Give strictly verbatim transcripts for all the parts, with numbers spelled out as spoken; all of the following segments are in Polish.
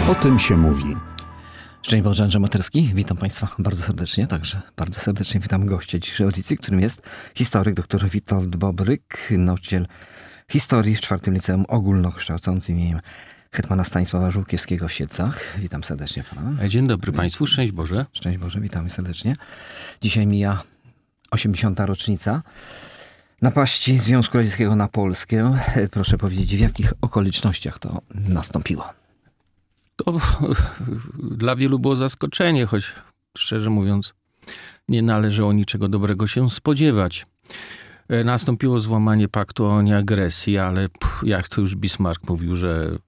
O tym się mówi. Szczęść Boże, Andrzej Materski. Witam Państwa bardzo serdecznie. Także bardzo serdecznie witam gościa dzisiejszej audycji, którym jest historyk dr Witold Bobryk, nauczyciel historii w czwartym Liceum Ogólnokształcącym imieniem hetmana Stanisława Żółkiewskiego w Siedlcach. Witam serdecznie Pana. Dzień dobry Państwu, szczęść Boże. Szczęść Boże, witamy serdecznie. Dzisiaj mija osiemdziesiąta rocznica napaści Związku Radzieckiego na Polskę. Proszę powiedzieć, w jakich okolicznościach to nastąpiło? To dla wielu było zaskoczenie, choć szczerze mówiąc nie należało niczego dobrego się spodziewać. Nastąpiło złamanie paktu o nieagresji, ale jak to już Bismarck mówił, że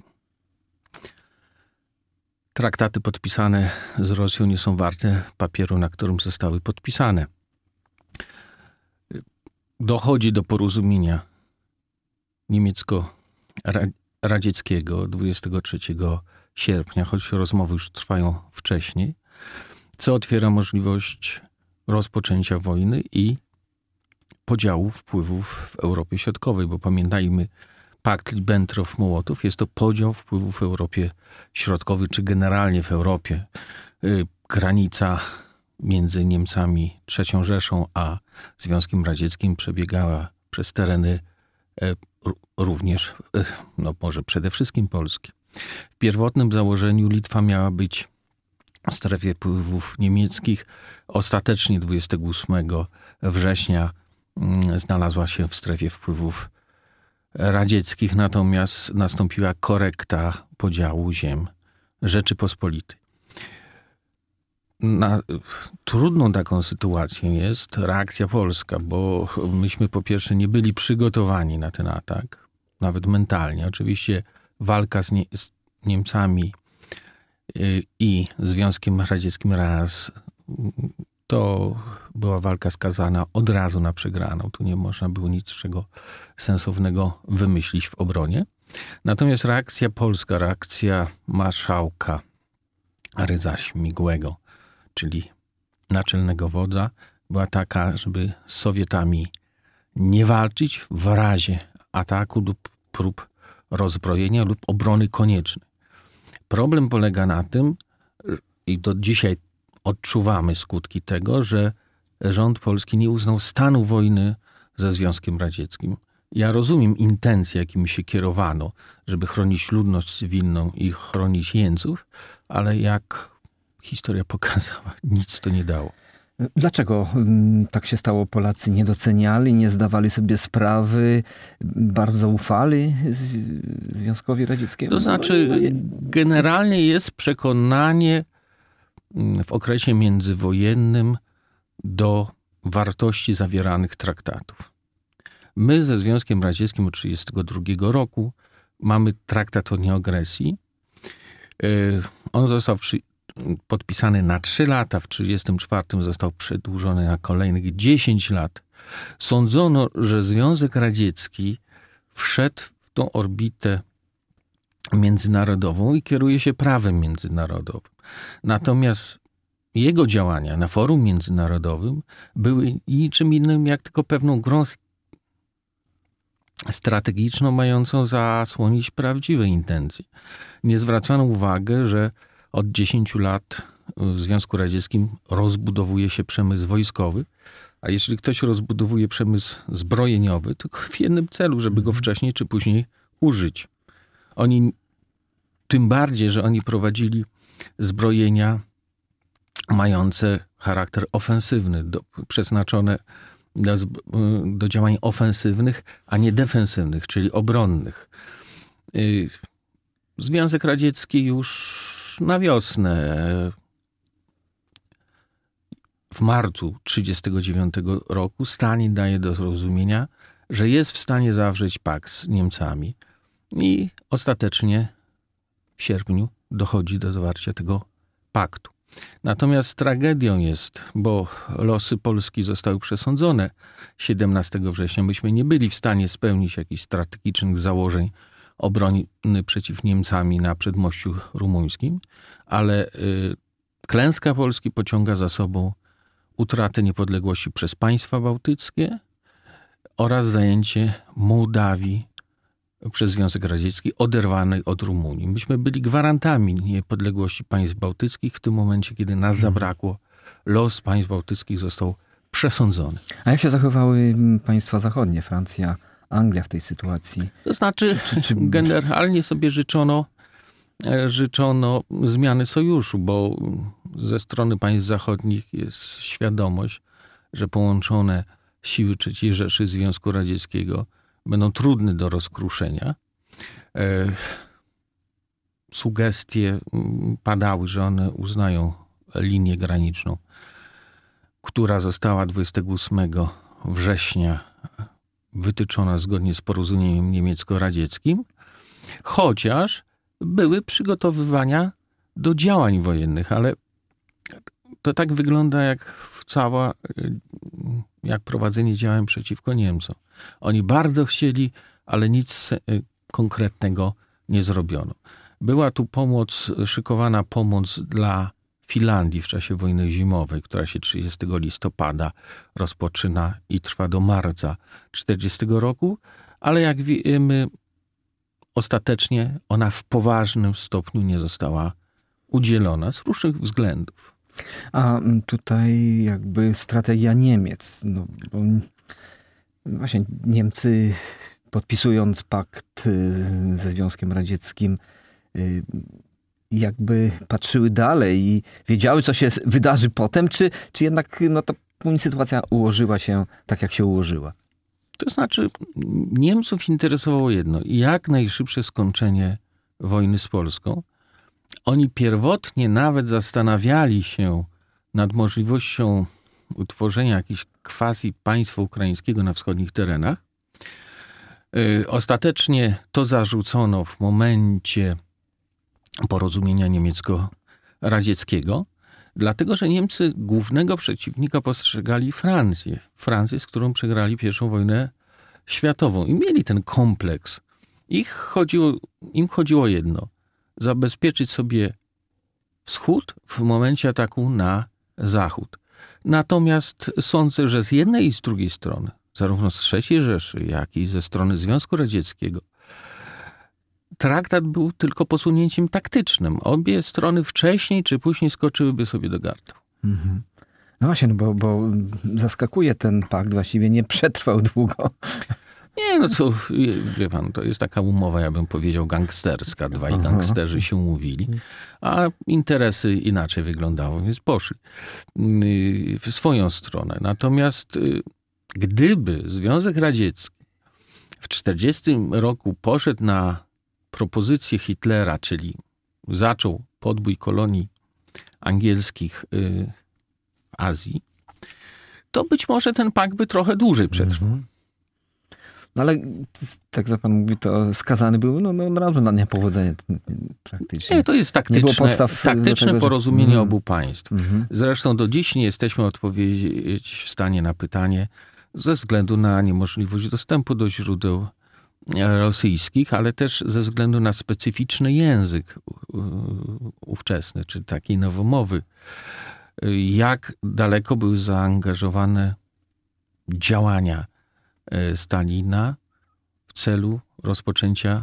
traktaty podpisane z Rosją nie są warte papieru, na którym zostały podpisane. Dochodzi do porozumienia niemiecko-radzieckiego dwudziestego trzeciego sierpnia, choć rozmowy już trwają wcześniej, co otwiera możliwość rozpoczęcia wojny i podziału wpływów w Europie Środkowej, bo pamiętajmy, pakt Ribbentrop-Mołotow jest to podział wpływów w Europie Środkowej, czy generalnie w Europie. Granica między Niemcami, trzecią Rzeszą, a Związkiem Radzieckim przebiegała przez tereny również, no może przede wszystkim Polski. W pierwotnym założeniu Litwa miała być w strefie wpływów niemieckich. Ostatecznie dwudziestego ósmego września znalazła się w strefie wpływów radzieckich, natomiast nastąpiła korekta podziału ziem Rzeczypospolitej. Na trudną taką sytuację jest reakcja polska, bo myśmy po pierwsze nie byli przygotowani na ten atak, nawet mentalnie. Oczywiście walka z, Nie- z Niemcami i Związkiem Radzieckim raz to była walka skazana od razu na przegraną. Tu nie można było niczego sensownego wymyślić w obronie. Natomiast reakcja polska, reakcja marszałka Rydza Śmigłego, czyli naczelnego wodza, była taka, żeby z Sowietami nie walczyć w razie ataku lub prób rozbrojenia lub obrony koniecznej. Problem polega na tym, i do dzisiaj odczuwamy skutki tego, że rząd polski nie uznał stanu wojny ze Związkiem Radzieckim. Ja rozumiem intencje, jakimi się kierowano, żeby chronić ludność cywilną i chronić jeńców, ale jak historia pokazała, nic to nie dało. Dlaczego tak się stało? Polacy nie doceniali, nie zdawali sobie sprawy, bardzo ufali Związkowi Radzieckiemu? To znaczy, generalnie jest przekonanie w okresie międzywojennym do wartości zawieranych traktatów. My ze Związkiem Radzieckim od tysiąc dziewięćset trzydziestego drugiego roku mamy traktat o nieagresji. On został podpisany na trzy lata, w tysiąc dziewięćset trzydziestym czwartym został przedłużony na kolejnych dziesięć lat. Sądzono, że Związek Radziecki wszedł w tą orbitę międzynarodową i kieruje się prawem międzynarodowym. Natomiast jego działania na forum międzynarodowym były niczym innym jak tylko pewną grą strategiczną mającą zasłonić prawdziwe intencje. Nie zwracano uwagi, że od dziesięciu lat w Związku Radzieckim rozbudowuje się przemysł wojskowy, a jeśli ktoś rozbudowuje przemysł zbrojeniowy, to w jednym celu, żeby go wcześniej czy później użyć. Oni, tym bardziej, że oni prowadzili zbrojenia mające charakter ofensywny, do, przeznaczone do, do działań ofensywnych, a nie defensywnych, czyli obronnych. Związek Radziecki już na wiosnę, w marcu tysiąc dziewięćset trzydziestego dziewiątego roku, Stalin daje do zrozumienia, że jest w stanie zawrzeć pakt z Niemcami i ostatecznie w sierpniu dochodzi do zawarcia tego paktu. Natomiast tragedią jest, bo losy Polski zostały przesądzone siedemnastego września. Myśmy nie byli w stanie spełnić jakichś strategicznych założeń obrony przeciw Niemcami na przedmościu rumuńskim, ale y, klęska Polski pociąga za sobą utratę niepodległości przez państwa bałtyckie oraz zajęcie Mołdawii przez Związek Radziecki, oderwanej od Rumunii. Myśmy byli gwarantami niepodległości państw bałtyckich w tym momencie, kiedy nas zabrakło. Los państw bałtyckich został przesądzony. A jak się zachowały państwa zachodnie, Francja, Anglia w tej sytuacji? To znaczy, czy, czy... generalnie sobie życzono, życzono zmiany sojuszu, bo ze strony państw zachodnich jest świadomość, że połączone siły trzeciej Rzeszy Związku Radzieckiego będą trudne do rozkruszenia. E, sugestie padały, że one uznają linię graniczną, która została dwudziestego ósmego września wytyczona zgodnie z porozumieniem niemiecko-radzieckim, chociaż były przygotowywania do działań wojennych, ale to tak wygląda jak cała, jak prowadzenie działań przeciwko Niemcom. Oni bardzo chcieli, ale nic konkretnego nie zrobiono. Była tu pomoc, szykowana pomoc dla Finlandii w czasie wojny zimowej, która się trzydziestego listopada rozpoczyna i trwa do marca czterdziestego roku, ale jak wiemy, ostatecznie ona w poważnym stopniu nie została udzielona z różnych względów. A tutaj jakby strategia Niemiec. No, bo właśnie Niemcy, podpisując pakt ze Związkiem Radzieckim, jakby patrzyły dalej i wiedziały, co się wydarzy potem, czy, czy jednak no, ta sytuacja ułożyła się tak, jak się ułożyła? To znaczy, Niemców interesowało jedno, jak najszybsze skończenie wojny z Polską. Oni pierwotnie nawet zastanawiali się nad możliwością utworzenia jakiegoś quasi państwa ukraińskiego na wschodnich terenach. Ostatecznie to zarzucono w momencie porozumienia niemiecko-radzieckiego, dlatego że Niemcy głównego przeciwnika postrzegali Francję. Francję, z którą przegrali pierwszą wojnę światową i mieli ten kompleks. Ich chodziło, im chodziło jedno, zabezpieczyć sobie wschód w momencie ataku na zachód. Natomiast sądzę, że z jednej i z drugiej strony, zarówno z trzeciej Rzeszy, jak i ze strony Związku Radzieckiego, traktat był tylko posunięciem taktycznym. Obie strony wcześniej czy później skoczyłyby sobie do gardła. Mhm. No właśnie, no bo, bo zaskakuje ten pakt, właściwie nie przetrwał długo. Nie, no co, wie pan, to jest taka umowa, ja bym powiedział, gangsterska. Dwaj Aha. gangsterzy się umówili, a interesy inaczej wyglądały, więc poszli w swoją stronę. Natomiast gdyby Związek Radziecki w tysiąc dziewięćset czterdziestym roku poszedł na propozycję Hitlera, czyli zaczął podbój kolonii angielskich w Azji, to być może ten pakt by trochę dłużej przetrwał. Mhm. No ale tak jak pan mówi, to skazany był no, no, od razu na niepowodzenie praktycznie. Nie, to jest taktyczne, nie było podstaw taktyczne tego, porozumienie że... obu państw. Mhm. Zresztą do dziś nie jesteśmy odpowiedzieć w stanie na pytanie ze względu na niemożliwość dostępu do źródeł rosyjskich, ale też ze względu na specyficzny język ówczesny, czy takiej nowomowy. Jak daleko były zaangażowane działania Stalina w celu rozpoczęcia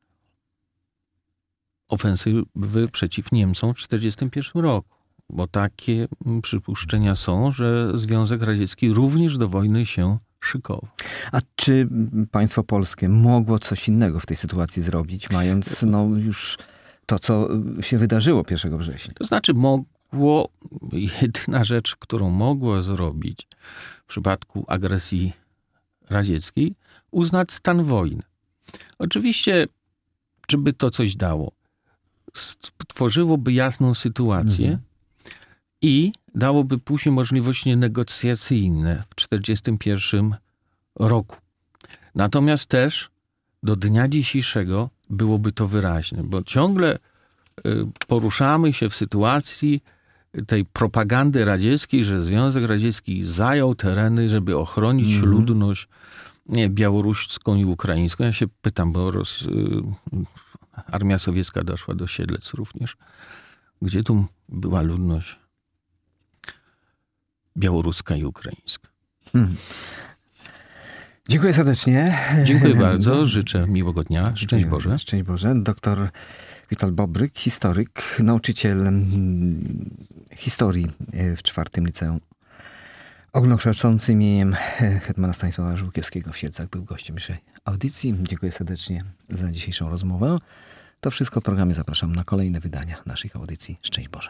ofensywy przeciw Niemcom w tysiąc dziewięćset czterdziestym pierwszym roku. Bo takie przypuszczenia są, że Związek Radziecki również do wojny się szykował. A czy państwo polskie mogło coś innego w tej sytuacji zrobić, mając no, już to, co się wydarzyło pierwszego września? To znaczy mogło, jedyna rzecz, którą mogło zrobić w przypadku agresji radzieckiej, uznać stan wojny. Oczywiście, czy by to coś dało? Stworzyłoby jasną sytuację mhm. i dałoby później możliwości negocjacyjne w tysiąc dziewięćset czterdziestym pierwszym roku. Natomiast też do dnia dzisiejszego byłoby to wyraźne, bo ciągle poruszamy się w sytuacji tej propagandy radzieckiej, że Związek Radziecki zajął tereny, żeby ochronić mm. ludność nie, białoruską i ukraińską. Ja się pytam, bo roz, y, armia sowiecka doszła do Siedlec również. Gdzie tu była ludność białoruska i ukraińska? Hmm. Dziękuję serdecznie. Dziękuję bardzo, życzę miłego dnia. Szczęść Boże. Szczęść Boże. Doktor Witold Bobryk, historyk, nauczyciel historii w czwartym liceum ogólnokształcącym imieniem hetmana Stanisława Żółkiewskiego w Siedlcach był gościem naszej audycji. Dziękuję serdecznie za dzisiejszą rozmowę. To wszystko w programie. Zapraszam na kolejne wydania naszych audycji. Szczęść Boże.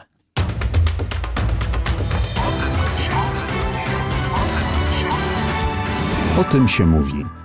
O tym się mówi.